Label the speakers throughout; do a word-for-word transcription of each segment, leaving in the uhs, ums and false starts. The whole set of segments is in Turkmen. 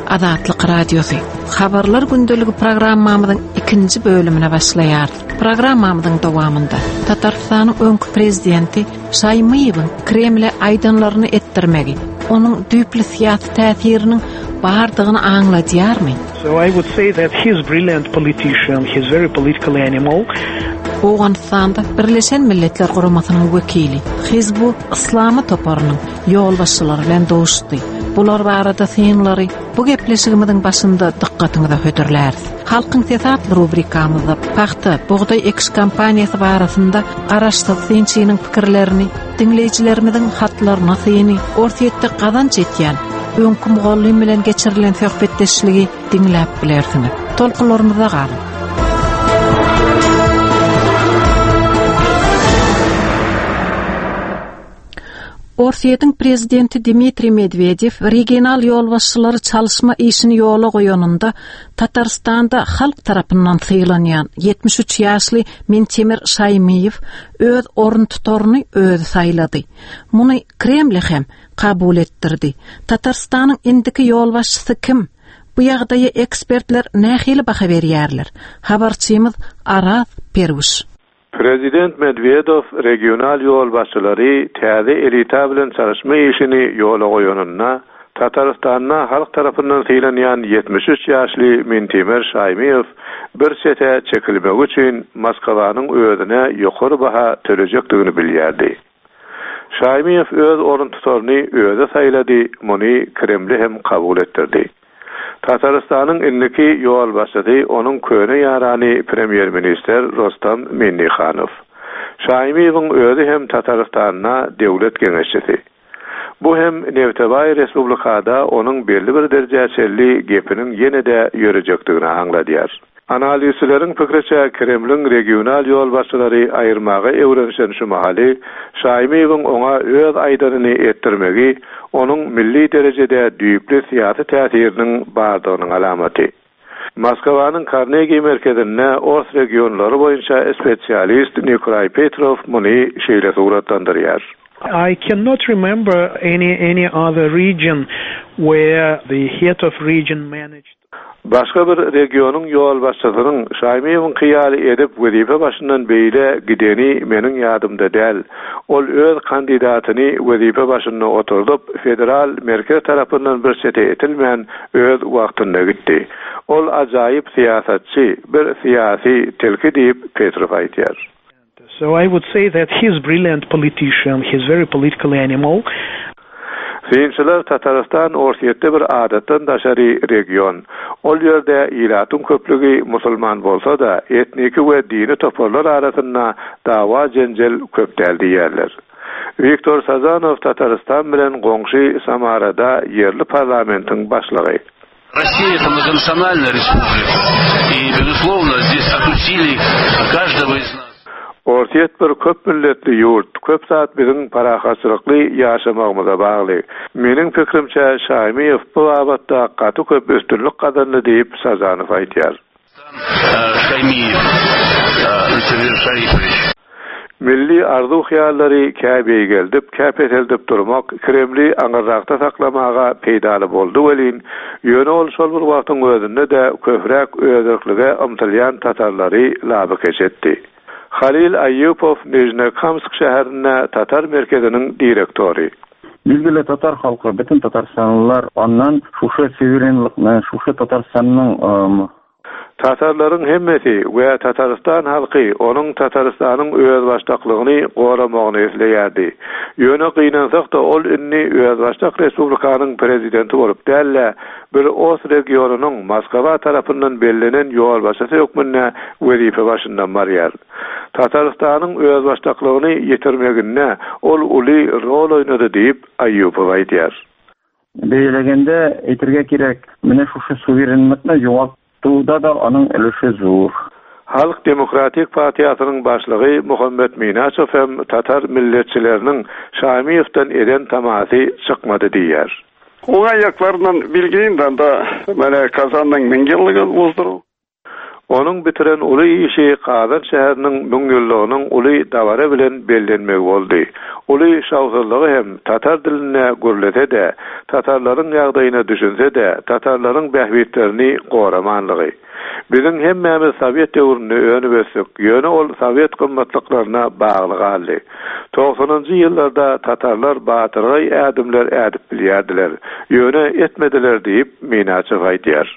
Speaker 1: Azatlyk radiosu. Habarlar gündöligi programmamyzyň ikinji bölümine başlaýar. Programmamyzyň dowamında Tatarstanyň öňkü prezidenti Şaýmyýewiň Kremle aýdanlaryny etdirmegi, onuň düýpli syýasy täsiriniň bardygyny aňladýarmy?
Speaker 2: So I would say that he's a brilliant politician, he's very political animal.
Speaker 1: Awganistanda Birleşen Milletler Guramasynyň wekili Hizbu Islamy toparynyň ýolbaşçylary bilen doşdy. Bular barada synlary bu gepleşigimiziň başynda dikkatyňyza hödürler. Halkyň tesat rubrikamyzda paxta buğday ekiş kampaniýasy barasynda araşdyryp synçynyň pikirlerini, dinleýijilerimiziň hatlaryna syny, ortaýetde gazanç etýän öňkü mugallim bilen geçirilen söhbetdeşligi dinläp bilersiňiz. Tolkunlarymyza galyp Orsiýetiň prezidenti Dmitri Medvedev regional ýolbaşçylary çalyşma işini ýola goýanynda Tatarstanda halk tarapyndan syýlanýan yetmiş üç ýaşly Mentemir Şaýmyýew öz orun tutaryny özi saýlady. Muny Kreml hem kabul etdirdi. Tatarstanyň indiki ýolbaşçysy kim? Bu ýagdaýa ekspertler nähili baha berýärler. Habarçymyz Araz Perwuş.
Speaker 3: Prezident Medvedev regional yol başçylary täze elita bilen çalışma işini ýola goýanyna Tatarstanyň halk tarapyndan syýlanýan yetmiş üç ýaşly Mentemir Şaýmyýew bir sete çekilmek üçin Moskwanyň özüne ýokary baha töreýekdigini bilýärdi. Şaýmyýew öz orun tutaryny özi saýlady, muny Kreml hem kabul etdirdi. Tatarstanyň indiki ýol başçysy onuň köne ýarany premier minister Rostam Minnixanow. Şaýmyýewiň özi hem Tatarstanyna döwlet geňeşçisi. Bu hem Nevtebay Respublikada onuň belli bir derejeli gepiniň ýene-de ýörejekdigini aňladýar. Analizçileriň pikirçe Kremliň regional ýol başçylary aýyrmagy öwrenişen şu mahaly Şaýmyýewiň oňa öz aýdanyny etdirmegi onuň milli derejede düýpli syýasy täsiriniň bardygynyň alamaty. Moskwanyň Carnegie merkezinde os regionlary boýunça spesialist Nikolay Petrov muny şeýle suratlandyrýar.
Speaker 2: I cannot remember any any other region where the head of region managed.
Speaker 3: Başga bir regionyň ýol başçysynyň Şaýmyýewiň kyýaly edip wezife başyndan beýle gideni meniň ýadymda däl. Ol öz kandidatyny wezife başyna oturdup federal merkez tarapyndan bir sete etilmän öz wagtynda gitdi. Ol ajaýyp syýasatçy, bir syýasy telki diýip Petrov aýtýar.
Speaker 2: So I would say that he's a brilliant politician, he's very political animal.
Speaker 3: Synçylar Tatarstan ortaýetde bir adatdan daşary region. Ol ýerde ýylatyň köplügi musulman bolsa da etniki we dini toparlar arasynda dawa jenjel köp däldiýärler. Viktor Sazanov Tatarstan bilen goňşy Samarada ýerli parlamentiň başlygy.
Speaker 4: Россия — это многонациональная республика, и, безусловно, здесь от усилий каждого из нас.
Speaker 3: Ortaýet bir köp milletli ýurt, köp zat biziň parahaçylykly ýaşamagymyza bagly. Meniň pikirimçe Şaýmyýew bu abatda gaty köp üstünlik gadanly diýip Sazanow aýtýar.
Speaker 4: Şaýmyýew, Mentemir Şaýmyýew.
Speaker 3: Milli arzu hyýallary käbeye geldip, käpeteldip durmak, Kremli aňyrrakda saklamaga peýdaly boldy welin, ýöne ol şol bir wagtyň özünde de köpräk özerklige ymtylýan tatarlary laby keçetdi. Halil Ayyupov Nijnekamsk şäherine Tatar merkeziniň direktori.
Speaker 5: Bilgili Tatar halky, bütün Tatarstanlılar ondan şuşa suverenlikni, şuşa Tatarstanyň
Speaker 3: Tatarlaryň hemmeti we Tatarstan halky onuň Tatarstanyň öz başdaklygyny goramagyny isleýärdi. Ýöne gynansak da ol inni öz başdak respublikanyň prezidenti bolup dälle bir os regionunyň Moskwa tarapyndan bellenen ýol başçysy hökmünde wezife başyndan barýar. Tatarstanyň öz başdaklygyny ýetirmeginde ol uly rol oýnady diýip Ayyupov aýtýar.
Speaker 5: Beýlegende etirge kirek, mene şuşa suverenlikni ýogalt Tuğda da onun ölüşü zor.
Speaker 3: Halk Demokratik Partiýasynyň başlygy Muhammed Minaçow hem Tatar milletçileriniň Şaýmyýewden eden tamasy çykmady diýär.
Speaker 6: Oňa ýaklaryndan bilginden da mene Kazanyň meň ýyllygy bozdurup.
Speaker 3: Onun bitiren uly işi Kazan şäheriniň müňýyllygynyň uly dawara bilen bellenmek boldy. Uly şawsuzlygy hem tatar diline gürlete de, tatarlaryň ýagdaýyna düşünse de, tatarlaryň bähbitlerini goramanlygy. Bizim hemmemiz Sovet döwrüne öňübesik, ýöne ol Sovet gymmatlyklaryna bagly galdy. doksanynjy ýyllarda tatarlar batyrgy ädimler ädip bilýärdiler, ýöne etmediler diýip Minaçew aýdýar.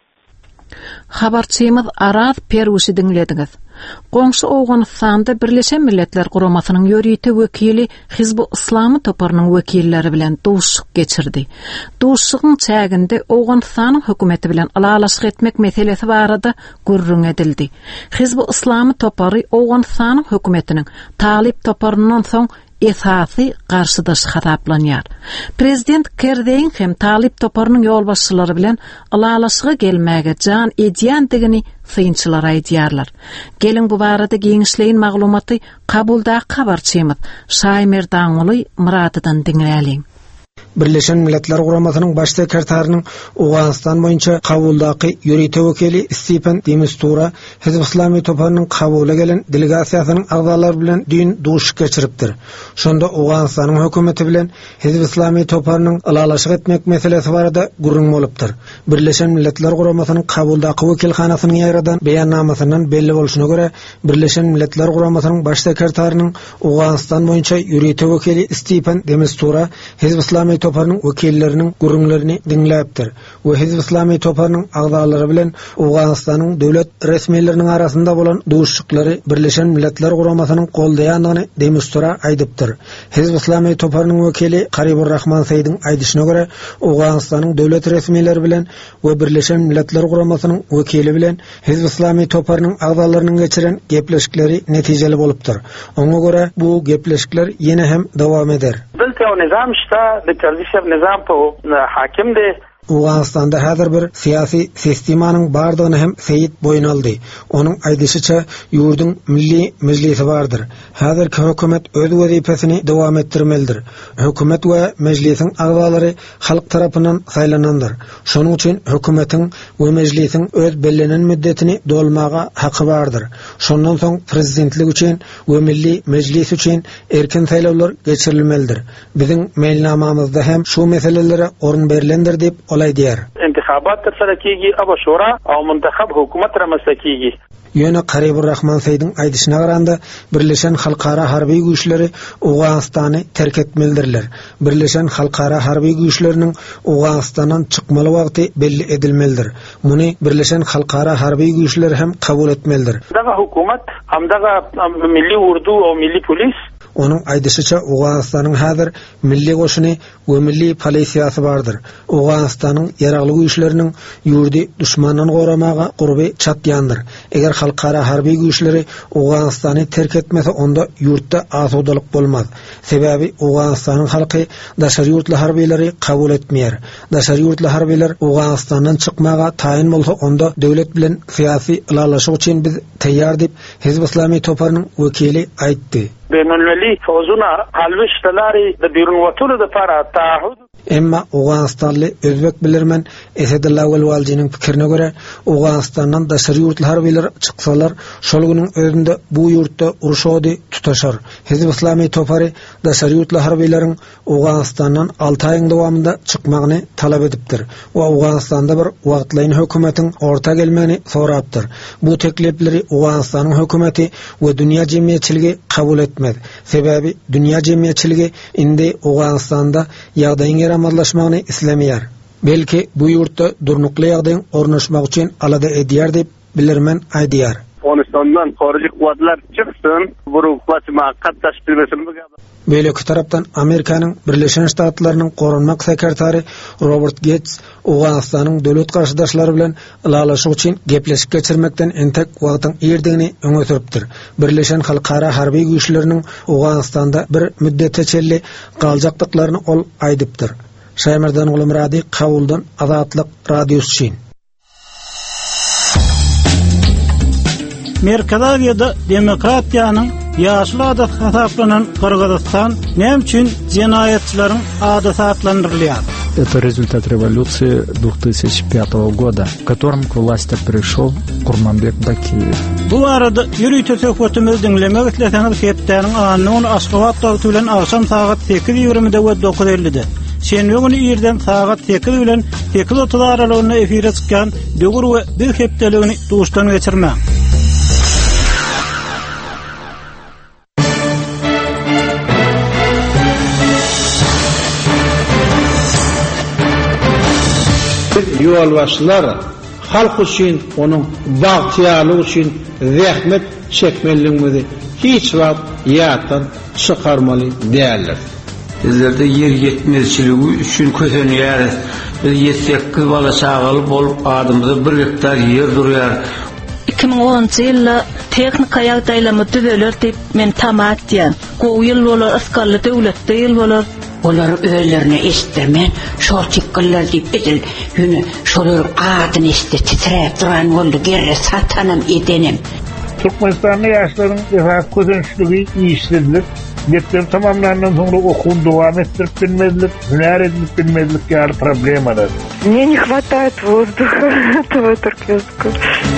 Speaker 1: Habarçymyz Araz Perwusy dinlediňiz. Goňşy Awganystanda Birleşen Milletler Guramasynyň ýörüýte wekili Hizbu Islamy toparynyň wekilleri bilen duşuk geçirdi. Duşugyň çäginde Awganystanyň hökümeti bilen alalaşyk etmek meselesi barada gurrun edildi. Hizbu Islamy topary Awganystanyň hökümetiniň Talib toparynyň soň esasy garşydaş hataplanýar. Prezident Kerdeň hem Talib toparynyň ýolbaşçylary bilen alalaşyga gelmäge jan edýändigini synçylar aýdýarlar. Gelin bu barada giňişleýin maglumaty kabulda habarçymyz Şaýmer Daňuly Muradydan diňläliň.
Speaker 6: Birleşen Milletler Guramasynyň baş sekretärining Awganystan boýunça kabuldaky ýörüýte wekili Stephen de Mistura Hizb Islamy toparynyň kabuly gelen delegasiýasynyň agzalary bilen düň duşuk geçiripdir. Şonda Awganystanyň hökümeti bilen Hizb Islamy toparynyň alalaşyk etmek meselesi barada gurrun bolupdyr. Birleşen Milletler Guramasynyň kabuldaky wekilhanasynyň ýaradan beýannamasyndan belli bolşuna görä Birleşen Milletler Guramasynyň baş sekretärining Awganystan boýunça ýörüýte wekili Stephen de Mistura Hizb Islamy toparynyň wekilleriniň gurrunlaryny dinläpdir. We Hizb Islamy toparynyň agzalary bilen Awganystanyň döwlet resmiýetleriniň arasynda bolan duşuklary Birleşen Milletler Guramasynyň goldaýandygyny demonstran aýdypdyr. Hizb Islamy toparynyň wekili Garibur Rahman Seýdiň aýdyşyna görä Awganystanyň döwlet resmiýetleri bilen we Birleşen Milletler Guramasynyň wekili bilen Hizb Islamy toparynyň agzalarynyň geçiren gepleşikleri netijeli bolupdyr. Oňa görä bu gepleşikler ýene hem dowam eder.
Speaker 7: O nizam şta de terziş nizam po hakim de
Speaker 6: Awganystanda häzir bir siyasi sistemanyň bardygyny hem Seyit boyun aldy. Onuň aýdyşyça ýurdun milli mejlisi bardyr. Häzirki hökümet öz wezipesini dowam etdirmelidir. Hökümet we mejlisiň agzalary halk tarapyndan saýlanandyr. Şonuň üçin hökümetiň we mejlisiň öz bellenen müddetini dolmaga haky bardyr. Şondan soň prezidentlik üçin we milli mejlis üçin erkin saýlawlar geçirilmelidir. Biziň mailnamamyzda hem şu meselelere orun berilendir diýip olay diýer.
Speaker 7: İntihabat tersa kigi aba şura aw muntakhab hökümet ramasa kigi.
Speaker 6: Ýöne Garibur Rahman Seýdiň aýdyşyna garanda Birleşen Halkara Harby güýçleri Awganystany terk etmelidirler. Birleşen Halkara Harby güýçleriniň Awganystandan çykmaly wagty belli edilmelidir. Muny Birleşen Halkara Harby güýçleri hem kabul etmelidir.
Speaker 7: Daga hökümet hamdaga milli urdu o milli polis
Speaker 6: Onun aýdyşyça Awganystanyň häzir milli goşuny we milli polisiýasy bardyr. Awganystanyň ýaragly güýçleriniň ýurdy düşmandan goramaga gurby çatýandyr. Eger halkara harby güýçleri Awganystany terk etmese onda ýurtda asodalyk bolmaz. Sebäbi Awganystanyň halky daşary ýurtly harbyleri kabul etmeýär. Daşary ýurtly harbyler Awganystandan çykmaga taýin bolsa onda döwlet bilen syýasy ilalaşyk üçin biz taýýar diýip Hizb Islamy toparynyň wekili aýtdy.
Speaker 7: Benulmeli fawzuna halwiştalary de birun watuly de para taahhud
Speaker 6: Emma Awganystanly özbek bilermen Esedullah Welwaljining pikirine görä Awganystandan daşary ýurtly harbylar çyksalar şol güniň özünde bu ýurtda uruşady tutaşar. Hizb Islamy topary daşary ýurtly harbylaryň Awganystandan alty aýyň dowamında çykmagyny talap edipdir. O Awganystanda bir wagtlaýyn hökümetiň orta gelmegini sorapdyr. Bu teklipleri Awganystanyň hökümeti we dünýä jemgyýetçiligi kabul etmedi. Sebäbi dünýä jemgyýetçiligi indi Awganystanda ýagdaýyň yaramazlaşmagyny islemeýär. Belki bu ýurtda durnukly ýagdaýyň ornaşmak üçin alada edýär diýip bilirmen aýdýar.
Speaker 7: Awganystandan horjy guwatlar çyksyn, bu guwatma gatnaşdyrmasyn.
Speaker 6: Beýleki tarapdan Amerikanyň Birleşen Ştatlarynyň Gorunmak sekretary Robert Gates Awganystanyň döwlet garşydaşlary bilen ilalaşyk üçin gepleşip geçirmekden entek wagtyň erdigini öňe süripdir. Birleşen Halkara Harby güýçleriniň Awganystanda bir müddetçe galjakdyklaryny ol aýdypdyr. Şaýmerdan ulum rady kabuldan Azatlyk radiosu üçin.
Speaker 8: Merkezde demokratiýanyň ýaşly adat hasaplanan Kırgızstan näme üçin jenaýetçileriň adata atlandyrylýar?
Speaker 9: Это результат революции две тысячи пятого года, в котором к власти пришел Курманбек Бакиев.
Speaker 8: Bu arada yürüyte söhbetimiz dinlemek itleseniz heptäniň anyny Aşgabat dagty bilen akşam saat sekiz ýigrimide we dokuz ellide. Şenbe güni ýerden saat sekiz bilen sekiz otuz aralygyna efire çykýan döwür we bir hepdeligini duşdan geçirmek.
Speaker 10: Yol başlar halk üçün, onun bagtiyalı üçün zahmet çekmeliğimizi hiç vaqt yatan çıkarmalı değerler.
Speaker 11: Bizlerde yer yetmezçiligi üçün kösenýär. Biz yetsek bala çağaly bolup adymyza bir hektar yer durýar.
Speaker 12: iki ming onuncu ýylda teknik ýagdaýlamy düzeler diýip men tamat diýen. Gowy ýyl bolar, asgarly döwletde ýyl bolar.
Speaker 13: Olar öýlerini eşitdirmen, şol çykgyllar diýip edil. Ýöne şolar adyny eşitip titrep duran boldy, gerre satanam edenim.
Speaker 14: Türkmenistan'da yaşların esas közençligi iyişsizlik, mektep tamamlanandan sonra okuwny dowam etdirip bilmezlik, hüner edip bilmezlik ýaly problemalar.
Speaker 15: Мне не хватает воздуха этого туркменского.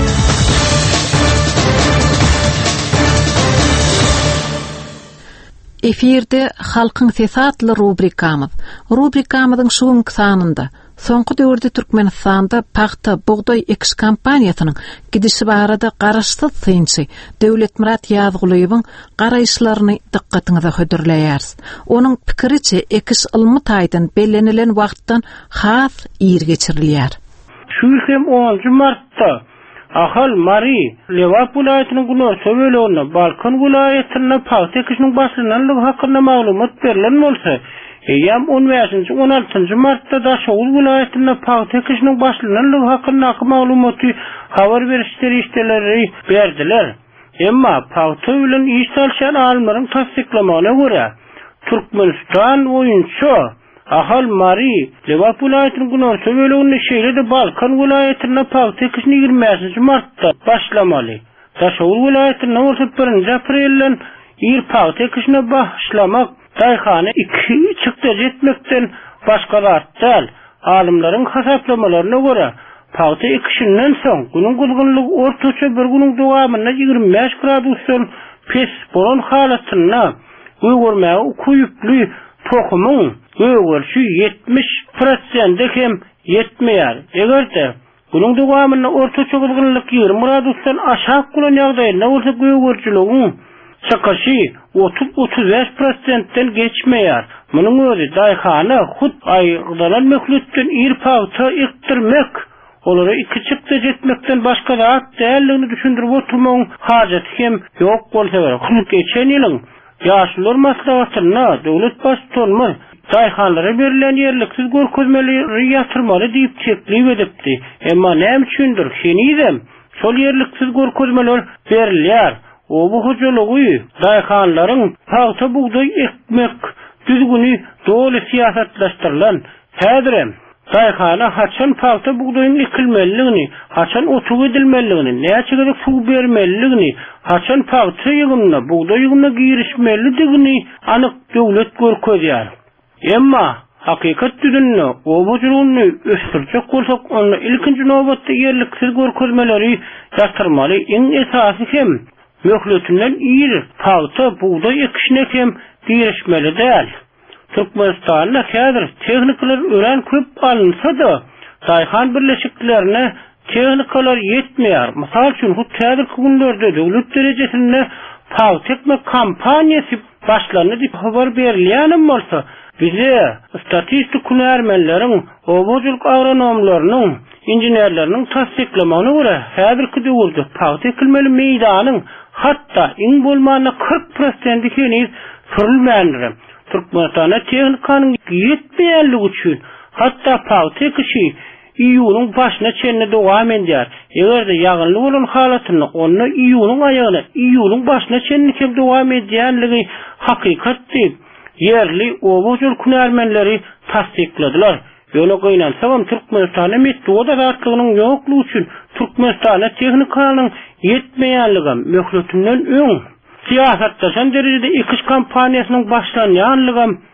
Speaker 1: Efirde halkyň sesi atly rubrikamyz. Rubrikamyzyň şuňky sanynda soňky döwürde Türkmenistanda paxta, bugday ekiş kampaniýasynyň gidişi barada garaşsyz synçy Döwlet Murat Ýazgulyň garaýşlaryny dikkatiňize hödürleýäris. Onuň pikiriçe ekiş ylmy taýdan bellenilen wagtdan has ýer geçirilýär.
Speaker 8: Şu hem onuncu martda Ahal Mari Lewap vilayatynyň Gunor Söwelowna Balkan vilayatyna paxta ekişiniň başlananlygy hakynda maglumat berilen bolsa, Eýem on beşinji on altynjy martda da Şowul vilayatyna paxta ekişiniň başlananlygy hakynda maglumaty habar berişleri işleri berdiler. Emma paxta bilen iş salşan alymlaryň tasdiklamagyna görä, Türkmenistan oýunçy Ahal Mari Lewap vilayatynyň Gunor Söwelowna şeýlede Balkan vilayatyna paxta ekişini ýigirmäsinji martda başlamaly. Şowul vilayatyna birinji aprelden ýer paxta ekişine başlamak daýhany iki çykda jetmekden başga gartdal. Alymlaryň hasaplamalarına görä, paxta ekişinden soň günüň gulgunlygy ortaça bir günüň dowamyna ýigirme beş gradusdan pes bolan halatyna öwürmäge kuýuply tohumyň öwürşi yetmiş prosentde hem yetmeýär. Egerde günüň dowamyna ortaça gulgunlyk ýigirme gradusdan aşağı bolan ýagdaýynda bolsa öwürçiligiň çakaşy otuz otuz beş prosentden geçmeýär. Munyň özi daýhany hut aýgydalan möhletden ýer paxta ekdirmek, olary iki çykda jetmekden başga zat däldigini düşündirip oturmagyň hajaty hem ýok bolsa gerek. Geçen ýylyň ýaşlar maslahatyna döwlet başçylygy daýhanlara berilen ýerliksiz görkezmeleri ýatyrmaly diýip teklip edipdi. Emma näme üçindir? Şenidem şol ýerliksiz görkezmeler berilýär. O bu hujulugy daýhanlaryň paxta bugday ekmek düzgünü dowly siýasatlaşdyrylan. Häzirem daýhana haçan paxta bugdaýyň ekilmeligini, haçan otuq edilmeligini, näçe suw bermeligini, haçan paxta ýygyna, bugday ýygyna girişmelidigini anyk döwlet görkezýär. Emma hakykat düzünni, o bujuluny ösdürjek bolsak, onu ilkinji nowbatda ýerliksiz görkezmeleri ýatyrmaly. Iň esasy hem möhletinden ýer paxta bugday ekişine hem girişmeli däl. Türkmenistanda häzir tehnikler ören köp alınsa-da daýhan birleşiklerine tehnikalar yetmeýär. Mysal üçin bu häzirki günlerde döwlet derejesinde paxta ekmek kampaniýasy başlanyp diýip habar berilýän bolsa, bize statistik hünärmenleriň, obojuluk agronomlarynyň, injenerleriniň tasdiklamagyna görä, häzirki döwürde paxta ekilmeli meýdanyň hatta iň bolmany kırk prosent ikeni sürülmändir. Türkmenistana tehnikanyň yetmeýänligi üçin hatta paxta ekişi iýulyň başyna çenne dowam edýär. Egerde ýagynly bolan halatyny onu iýulyň aýagyna, iýulyň başyna çenne dowam edýänligi hakykat diýip yerli obojul hünärmenleri tasdikladylar. Ýöne goýnansam Türkmenistana metoda zatlygynyň ýoklugy üçin Türkmenistana tehnikanyň yetmeýänligi möhletinden öň siýasatdaşan derejede ekiş kampaniýasynyň başlanýanlygy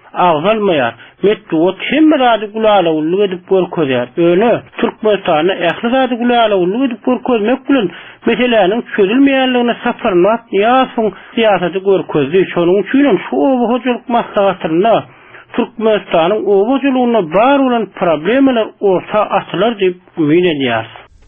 Speaker 8: ağzalmayar. Mettu o kim radi gulala ullu edip görkezýär. Öňe Türkmenistana ähli radi gulala ullu edip görkezmek bilen meselenin çözülmeýänligine safarmat ýasyň siýasaty görkezdi. Şonuň üçin şu hojalyk maslahatynda Türkmenistanyň owajylygyna bar bolan problemler orta atlar diýip umyt edýär.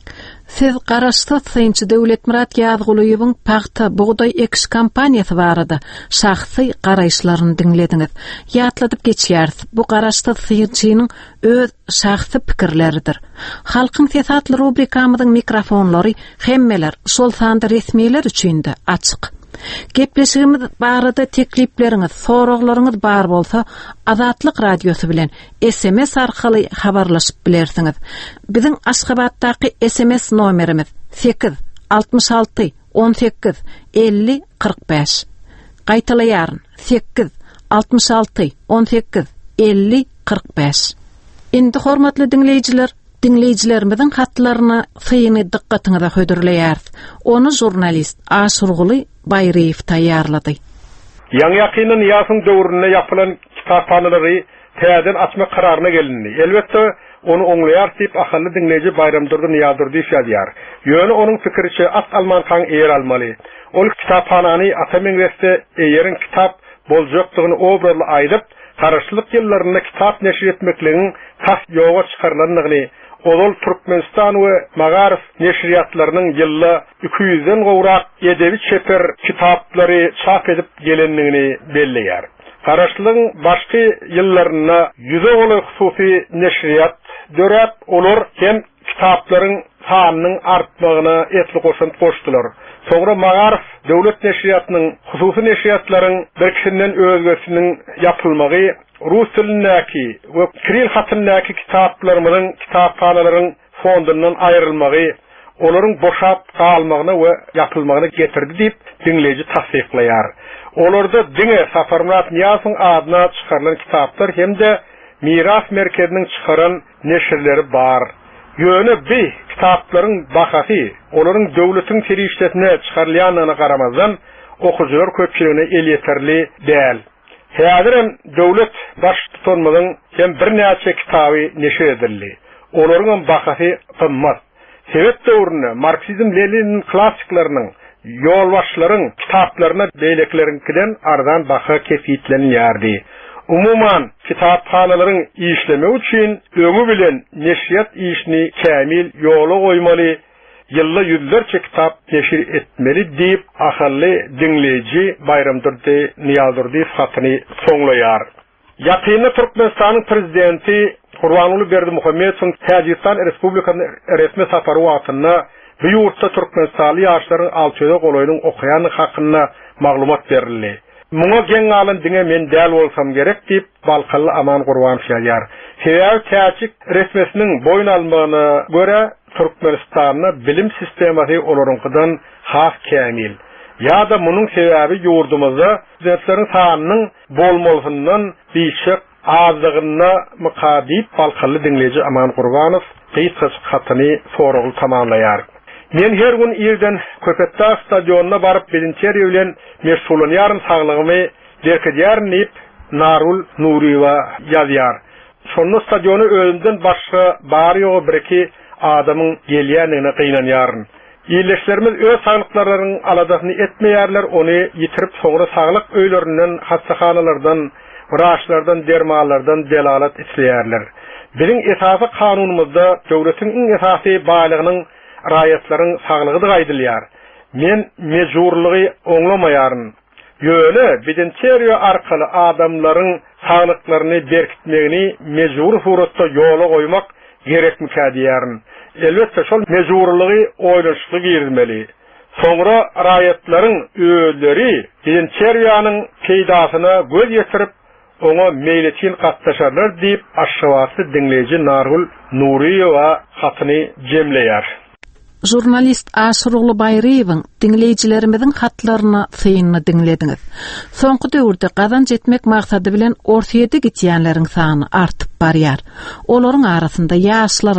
Speaker 1: Siz garaşda Synçy Döwlet Murat Ýazgulyýewiň paxta buğday eks kampaniýasy barada şahsy garaýşlaryny diňlediňiz. Ýatladyp geçýärsiz. Bu garaşda Synçynyň öz şahsy pikirleridir. Halkyň sesatly rubrikamyzyň mikrofonlary hemmeler şol sanda resmiler üçin de açyk. Gepleşigimiz barada teklipleriniz, soraglaryňyz bar bolsa, Azatlyk radiosu bilen S M S arkaly habarlaşyp bilersiňiz. Biziň Aşgabatdaky S M S nomerimiz sekiz altmış alty on sekiz elli qirq beş. Gaýtalaýaryn sekiz altmış alty on sekiz elli qirq beş. Indi hormatly dinleýijiler, dinleýijilerimiziň hatlaryna syny dikkatiňize hödürleýär. Onu jurnalist Aşurguly Bayriýew taýýarlady.
Speaker 16: Ýa-ni ýakyny ýasyň döwründe ýapylan kitaphanalary täzeden açma kararyna gelindi. Elbetde onu oňlaýar diýip ahly dinleýiji Bayramdurdy Niýadurdy ýaşadýar. Ýöne onuň pikiriçe as alman kan eýer almaly. Ol kitaphanany Atamen Weste eýerin kitap boljakdygyny obrarly aýdyp, taraşlyk ýyllarynda kitap neşir etmekligiň tas ýoga çykarlandygyny, Olol Türkmenistan we Magarif neşriyatlarynyň ýylly iki yüzden gowrak edebi çeper kitaplary çap edip gelenligini belleýär. Garaşlygyň başky ýyllaryna ýüze goly hususy neşriyat dörep olar hem kitaplaryň sanynyň artmagyna etli goşunt goşdular. Soňra Magarif döwlet neşriyatynyň hususy neşriyatlaryň birkisinden özgesiniň ýapylmagy Rus tilindäki we Kiril hatyndaky kitaplarymyň kitaphanalarynň fondundan aýrylmagy, olaryň boşap galmagyna we ýapylmagyna getirdi diýip dinleýiji tasdiklaýar. Olarda diňe Safarmat Niýasyň adyna çykarylan kitaplar hemde Miras merkeziniň çykaran neşirleri bar. Ýöne bi kitaplaryň bahasy, olaryň döwletiň terişletine çykarylýanyna garamazdan okuwçylar köpçüligine el ýeterli däl. Häzirem döwlet baş tutanmadan hem bir näçe kitaby neşir edildi. Olaryň bahasy qymmat. Sebep döwründe Marksizm Lenin klassiklarynyň ýolbaşlaryň kitaplaryna beýleklerinkiden ardan baha kefitlenýärdi. Umuman kitaphanalaryň işleme üçin öňü bilen neşriyat işini kämil ýola goýmaly, ýylly ýüzlerçe kitap neşir etmeli diýip ahly dinleýiji Bayramdurdy Niýadurdy hatyny soňlaýar. Ýakyny Türkmenistanyň prezidenti Gurbanuly Berdimuhammedowyň Täjikistan Respublikasyna resmi sapary wagtynda bu ýurtda Türkmenistanly ýaşlaryň alçada golaýynyň okuýany hakyna maglumat berildi. Muňa geň alan diňe men däl bolsam gerek diýip Balkaly Aman Gurbanow ýaýar. Sebäbi Täjik resmesiniň boýun almagyna görä Türkmenistanyň bilim sistematy olaryňkydan has kämil. Ýa-da munyň sebäbi ýurdumyzda studentlaryň sanynyň bolmalygyndan biçek azlygyna mukadip Balkaly dinleýiji Aman Gurbanow gysgaç hatyny soragy tamamlaýar. Men her gün ýerden Köpetdağ stadionuna baryp birinçer bilen meşgulanýarym saglygymy derkedýärm diýip Narul Nuriýewa ýazýar. Şonu stadionu özünden başga bar ýogy birki adamyň gelýänine gynanýaryn. Ýerleşlerimiz öz saglyklarynyň aladagyny etmeýärler, ony ýitirip soňra saglyk öýlerinden, hastahanalardan, wraçlardan, dermanlardan delalat etleýärler. Biziň esasy kanunumyzda döwletiň iň esasy baýlygynyň raýatlaryň saglygydy gaýdylýar. Men mejburlygy oňlamaýaryn. Ýöne bidençeriýa arkaly adamlaryň saglyklaryny berkitmegini mejbur suratda ýola goýmak gerekmi diýäryn. Elbetde şol mejburlygy oýlaşyk girmeli. Soňra raýatlaryň öýleri bidençeriýanyň peýdasyna göz ýetirip oňa meýletin gatnaşarlar diýip aşgabasy dinleýiji Narul Nuriýewa hatyny jemleýär.
Speaker 1: Jurnalist Aşurguly Bayriýewiň dinleýijilerimiziň hatlaryna synyny dinlediňiz. Soňky döwürde gazanç etmek maksady bilen ortaýa gitýänleriň sany artyp barýar. Olaryň arasynda ýaşlarym,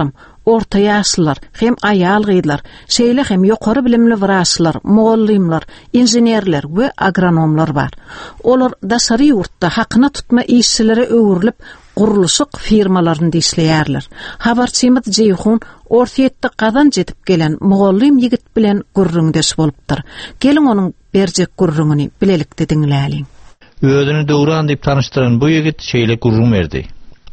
Speaker 1: orta ýaşlylar, hem aýal gyýdylar, şeýle hem ýokary bilimli wraçlar, mugallimler, inženerler we agronomlar bar. Olar daşary ýurtda hakyna tutma işçilere öwrülip guruluşyk firmalaryny işleýärler. Habarçymyz Jeyhun ortaýetde gadan jetip gelen mugallim ýigit bilen gurrundeş bolupdyr. Gelin onuň berjek gurrunyny bilelikde diňläliň.
Speaker 17: Özüni Dowran diýip tanıştyran bu ýigit şeýle gurrun berdi.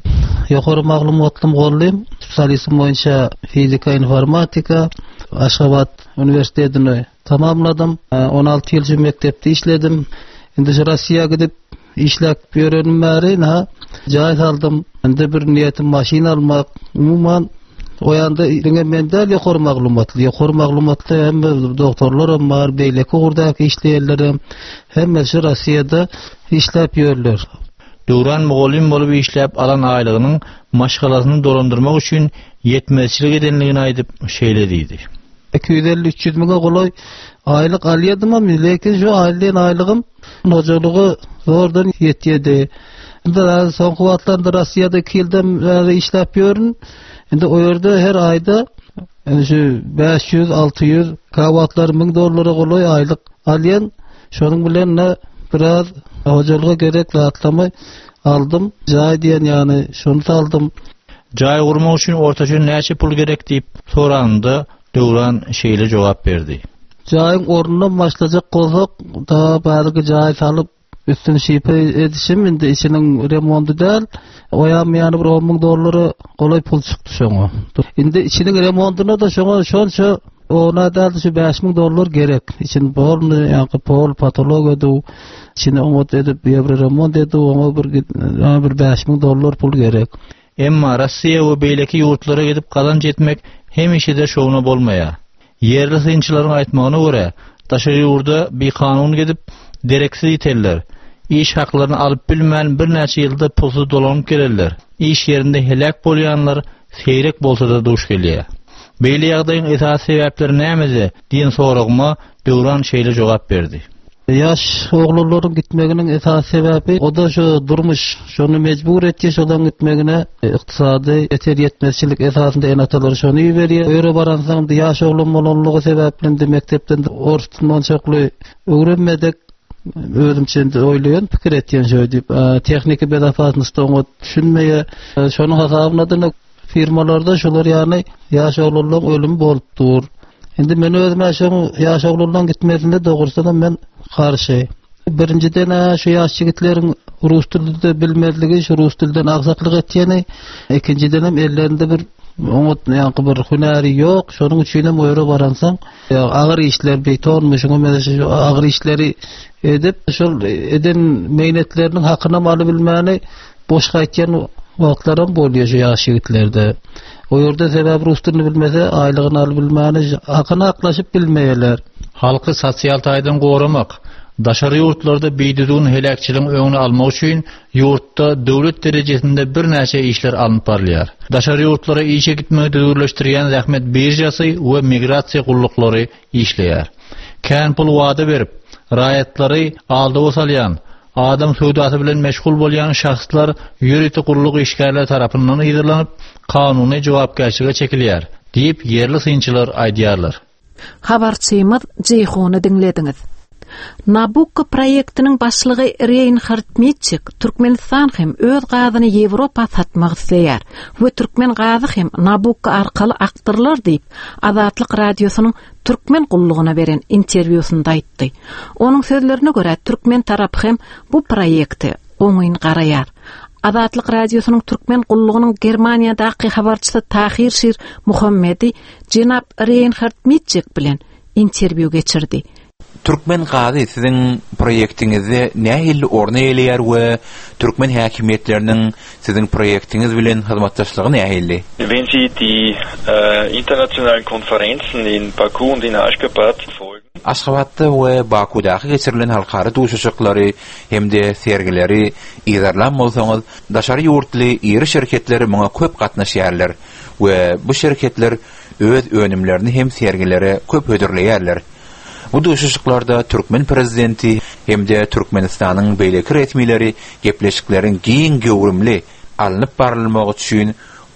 Speaker 18: Ýokary maglumatly mugallim, spesialism boýunça fizika, informatika, Aşgabat Üniversitetini tamamladım. on alty ýyl mektepde işledim. Indi Russiýa gidip işläp ýörenim bäri, ha, jaý aldım. Indi bir niýetim maşina almak. Umumyň oyanda diňe mende ýokary maglumatly, ýokary maglumatly hem doktorlar bar, beýleki gurdaky işleýärler, hemme şu Russiýada işläp ýörler.
Speaker 17: Dowran mugallim bolup işläp alan aýlygynyň maşgalasyny dolandyrmak üçin ýetmezçilik edenligini aýdyp şeýle diýdi.
Speaker 18: iki yüz elli üç yüz miňe golay aýlyk alýadym, lekin şu aýlyň aýlygym nojalygy zordan ýetýärdi. Indi soňky wagtlarda Russiýada iki ýyldan beri işläp ýörün. Indi o ýerde her aýda şu beş yüz altı yüz kawatlar ming dollara golay aýlyk alýan. Şonuň bilen biraz hojalyga gerek rahatlamay aldım. Jaý diýen ýani şonu aldım.
Speaker 17: Jaý gurmak üçin ortaça näçe pul gerek diýip soranda Dowran şeýle jogap berdi.
Speaker 18: Jaýyň ornundan başlajak bolsak, da bargy jaý salyp üstün şipe edişim, indi içiniň remontu däl, oyam ýany bir on ming dollary golay pul çykdy şoňa. Indi içiniň remontuna da şoňa şonça ona däl şu beş ming dollar gerek. İçin bolny ýa-da pol patolog edu, içini omot edip bir remont edu, ona bir bir beş ming dollar pul gerek.
Speaker 17: Emma Russiýa we beýleki ýurtlara gidip gadan jetmek hemişe de şowna bolmaýar. Yerli synçylaryň aýtmagyna görä, daşary ýurda bir kanun gidip dereksiz ýeterler. İş haklaryny alyp bilmän bir näçe ýylda pulsuz dolanyp gelirler. İş ýerinde helak bolýanlar seýrek bolsa da duş gelýär. Beýle ýagdaýyň esas sebäpleri näme diýen soragma Dowran şeýle jogap berdi.
Speaker 18: Yaş oğlanların gitmeginin esas sebebi o da şu durmuş, şonu mecbur etki şolan gitmegine iqtisadi yeter yetmezçilik esasında en ataları şonu ýiberiýär. Öýre baransaň da yaş oğlan bolanlygy sebäplen mektepden orstyndan çokly öwrenmedik. Özümçe oýlaýan pikir etýän şöý diýip tehnika bedafatynysda onu düşünmeýe şonu hasabyna da firmalarda şolar ýani yaş oğlanlar ölüm bolupdyr. Indi men özüme şu yaş oğlandan gitmesinde dogrusyna men karşı. Birinciden şu yaş ýigitleriň rus dilinde bilmezligi, şu rus dilinden aksaklyk etýäni, ikinciden hem ellerinde bir umut ýa-da bir hünäri ýok. Şonuň üçin hem öýre baransaň, agyr işler beýtonmuşyň, mesela şu agyr işleri edip şol eden meýnetleriniň hakyna maly bilmäni boşga etýän wagtlaram bolýar şu yaş ýigitlerde. O ýerde sebäp rus dilini bilmese, aýlygyny alyp bilmäni hakyna aklaşyp bilmeýärler.
Speaker 17: Halky sosial taýdan goramak, daşary ýurtlarda beýdüdüň helakçylygyň öňüni almak üçin ýurtda döwlet derejesinde bir näçe işler alınıp barýar. Daşary ýurtlara işe gitmegi düýürleşdirýän zähmet birjasy we migrasiýa gullyklary işleýär. Kän pul wada berip, raýatlary aldy bosalýan, adam söwdasy bilen meşgul bolýan şahslar ýüreti guruluk işgärler tarapyndan ýygyrlanyp, kanuny jogapkärçilige çekilýär, diýip yerli synçylar aýdýarlar.
Speaker 1: Habarçymyz Jeyhony diňlediňiz. Nabucco proýektiniň başlygy Reinhard Mitchik Türkmenistan hem öz gazyny Ýewropa satmak isleýär we Türkmen gazy hem Nabucco arkaly aktarlar diýip Azatlyk radiosynyň Türkmen gullugyna beren interwýusynda aýtdy. Onuň sözlerine görä Türkmen tarapy hem bu proýekti oňyň garaýar. Azatlyk radiosynyň Türkmen gullugynyň Germaniýadaky habarçysy Tahir Şir Muhammedi jenap Reinhard Mitchik bilen interwýu geçirdi.
Speaker 19: Türkmen gazy siziň proýektiňizde nähili orna elýär we Türkmen häkimetleriniň siziň proýektiňiz bilen hyzmatdaşlygy nähili?
Speaker 20: Wenn Sie die äh, internationalen Konferenzen in Baku und in Aşgabat folgen,
Speaker 19: Aşgabatda we Bakudaky geçirilen halkara duşuşyklary hemde sergileri ýazarlan bolsaňyz, daşary ýurtly iri şirketleri muňa köp gatnaşýarlar we bu şirketler öz önümlerini hem sergilere köp ödürleýärler. Bu duşuşyklarda Türkmen prezidenti hemde Türkmenistanyň beýleki resmileri gepleşikleriň giň gowrumly alınıp barylmagy üçin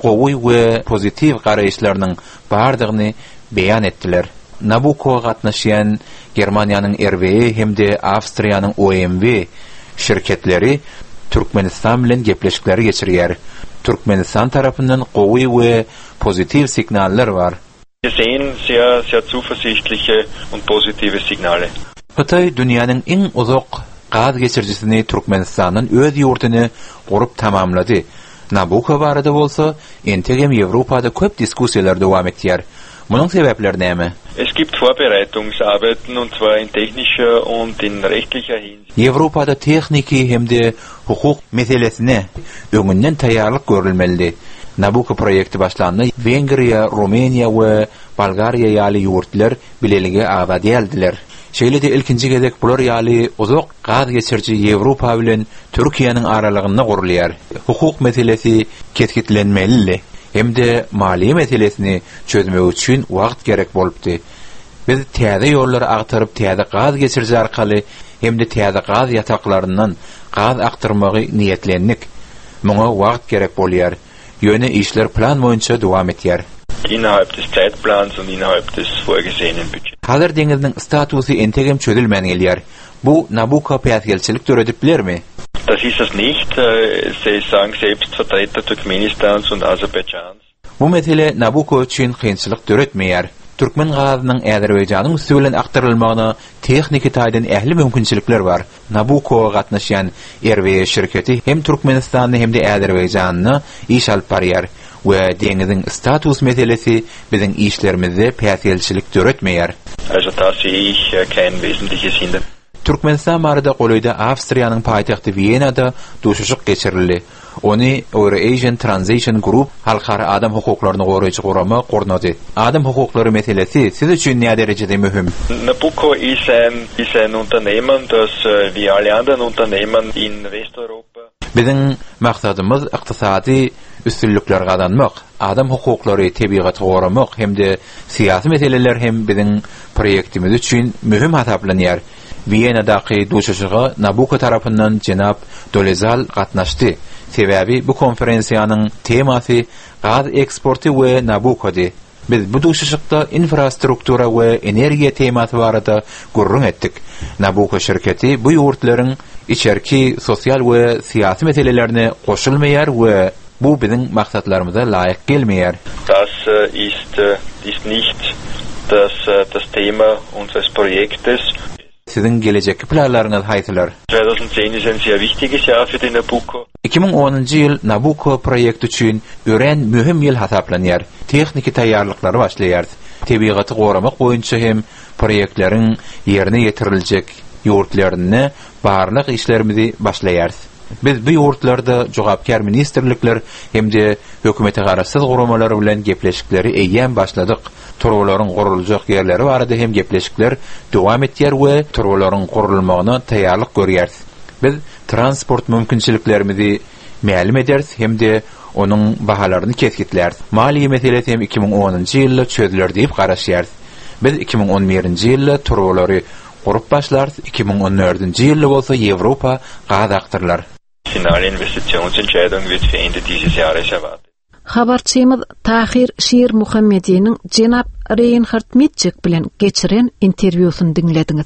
Speaker 19: gowy we pozitiv garaýşlarynyň bardygyny beýan etdiler. Nabucco gatnaşýan Germaniýanyň R W E hemde Awstriýanyň O M W şirketleri Türkmenistan bilen gepleşikleri geçirýär. Türkmenistan tarapyndan gowy we pozitiv signaller bar.
Speaker 20: Wir sehen sehr, sehr zuversichtliche und positive Signale.
Speaker 19: Hatay dünýäniň iň uzak gaz geçirjisini Türkmenistanyň öz ýurtyny gurup tamamlady. Nabucco barada bolsa, entegem Ýewropada köp diskussiýalar dowam etýär. Munyň sebäpleri näme?
Speaker 20: Es gibt Vorbereitungsarbeiten und zwar in technischer und in rechtlicher Hinsicht.
Speaker 19: Ýewropada techniki hemde hukuk meselesine öňünden taýýarlyk görülmeli. Nabucco projekti başlandy. Wengriýa, Rumeniýa we Bolgariýa ýaly ýurtlar bilelige agady eldiler. Şeýlede ilkinji gezek bular ýaly uzak gaz geçirji Ýewropa bilen Türkiýanyň aralygyny gurulýar. Hukuk meselesi ketgitlenmeli. Hemde mali meselesini çözmek üçin wagt gerek bolupdy. Biz täze ýollary agtaryp täze gaz geçirji arkaly hemde täze gaz ýataklarynyň gaz aktyrmagy niýetlendik. Muňa wagt gerek bolýar. Ýöne işler plan boýunça dowam etýär.
Speaker 20: Innerhalb des Zeitplans und innerhalb des vorgesehenen Budgets.
Speaker 19: Hazır deňiziň statusy entegem çözülmän gelýär. Bu Nabucco päsgelçilik törediplermi?
Speaker 20: Das ist es nicht. Sie sagen selbst Vertreter Turkmenistans und Aserbaidschans.
Speaker 19: Bu mesele Nabucco üçin kynçylyk töretmeýär. Türkmen gazynyň Äzerbeýjanyň üstü bilen aktarylmagyna techniki taýdan ähli mümkinçilikler bar. Nabucco gatnaşýan R W E şirketi hem Türkmenistanyny hem de Äzerbeýjanyny iş alyp barýar we deňiziň status meselesi biziň işlerimizde päsgelçilik töretmeýär.
Speaker 20: Also da sehe ich kein wesentliches Hinder.
Speaker 19: Türkmenistan barada goýda Awstriýanyň paýtagty Wienada duşuşyk geçirildi. Ony Euro-Asian Transition Group halkara adam hukuklaryny goraýjy gurama gurnady. Adam hukuklary meselesi siz üçin näme derejede mühim?
Speaker 20: Nabucco ist ein, ist ein Unternehmen, das wie alle anderen Unternehmen in Westeuropa.
Speaker 19: Biziň maksadymyz ykdysady üstünlükler kazanmak, adam hukuklary tebigaty goramak hemde siyasi meseleler hem biziň projektimiz üçin mühim hasaplanýar. Wienadaky duşuşyga Nabucco tarapyndan jenap Dolezal gatnaşdy. Sebäbi bu konferensiýanyň temasy gaz eksporty we Nabucco'dy. Biz bu duşuşykda infrastruktura we energiýa temasy barada gurrun etdik. Nabucco şirketi bu ýurtlaryň içerki sosial we siyasi meselelerini goşulmaýar we bu biziň maksatlarymyza laýyk gelmeýär.
Speaker 20: Das ist ist nicht das das Thema unseres Projektes.
Speaker 19: Sizin gelecek planlaryňyz haýsylar?
Speaker 20: zwanzig zehn ist ein sehr wichtiges Jahr für die Nabucco.
Speaker 19: iki ming onuncu ýyl Nabucco projekti üçin ören mühim ýyl hasaplanýar. Techniki taýýarlyklary başlaýar. Tebigaty goramak boýunça hem projektleriň ýerine ýetiriljek ýurtlaryny barlyk işlerimizi başlaýar. Biz bu ýurtlarda jogapkar ministrlikler hemde hökümete garaşsyz guramalar bilen gepleşikleri eýýän başladyk. Turgularyň guruljak ýerleri barada hem gepleşikler dowam etýär we turgularyň gurulmagyna taýýarlyk görýär. Biz transport mümkinçiliklerimizi ma'lum ederiz hemde onuň bahalaryny kesgitler. Mali meselesi hem iki ming onuncu ýylda çözüler diýip garaşýar. Biz iki ming on birinci ýylda turgulary gurup başlar, iki ming on dördünci ýylda bolsa Ýewropa gaz aktyrlar.
Speaker 20: Finale Investitionsentscheidung wird für Ende dieses Jahres erwartet.
Speaker 1: Habarçymyz Tahir Şiir Muhammediýiniň jenap Reinhard Mitchek bilen geçiren interwýusyny dinlediňiz.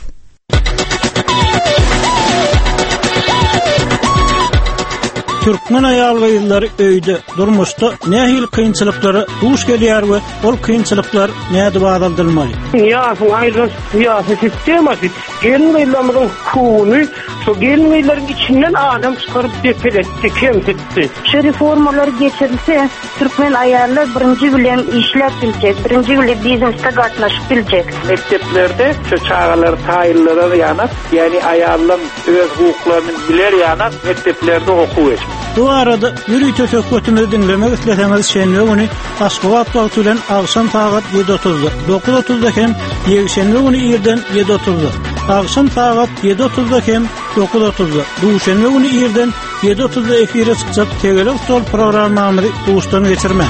Speaker 21: Türkmen aýal we ýyllary öýde durmuşda nähil kynçylyklary duş gelýär we ol kynçylyklar näde bagdaldylmaly?
Speaker 14: Ýa-da aýlan ýa-da sistematy gelmeýärlerin kuny, şo gelmeýärlerin içinden adam çykaryp depeletdi, kemsetdi.
Speaker 22: Şu reformalar geçirilse Türkmen aýallar birinji bilen işläp biljek, birinji bilen biznesde gatnaşyp biljek.
Speaker 14: Mekteplerde şu çağalar taýinlara ýanak, ýani aýallar öz hukuklaryny biler ýanak mekteplerde okuýar.
Speaker 21: Bu arada ýürüý tökökütümizi dinlemek isleseňiz şenbe güni Aşgabat wagty bilen agşam saat ýedi otuzda, dokuz otuzda hem ýekşenbe güni ýerden ýedi otuzda, agşam saat ýedi otuzda hem dokuz otuzda, duşenbe güni ýerden ýedi otuzda efire çykjak Tegelik Stol programmamyzy duşdan geçirmek.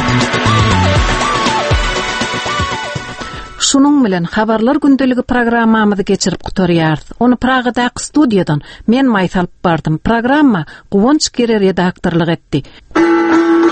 Speaker 1: Şunun bilen habarlar gündeligi programmamyzy geçirip gutarýar. Onu Pragadaky studiýadan men maýsalyp bardym. Programma Gowunç Gerer redaktorlyk etdi.